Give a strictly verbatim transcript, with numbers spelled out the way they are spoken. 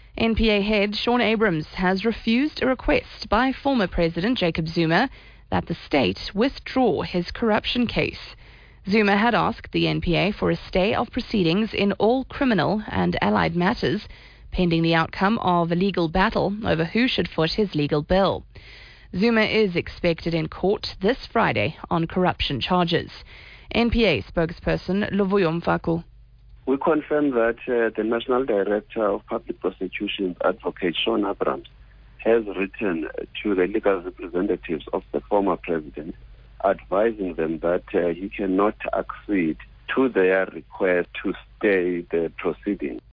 N P A head Shaun Abrahams has refused a request by former President Jacob Zuma that the state withdraw his corruption case. Zuma had asked the N P A for a stay of proceedings in all criminal and allied matters, pending the outcome of a legal battle over who should foot his legal bill. Zuma is expected in court this Friday on corruption charges. N P A spokesperson Luvuyo Mfaku. We confirm that uh, the National Director of Public Prosecutions, Advocate Shaun Abrahams, has written to the legal representatives of the former president, advising them that uh, he cannot accede to their request to stay the proceedings.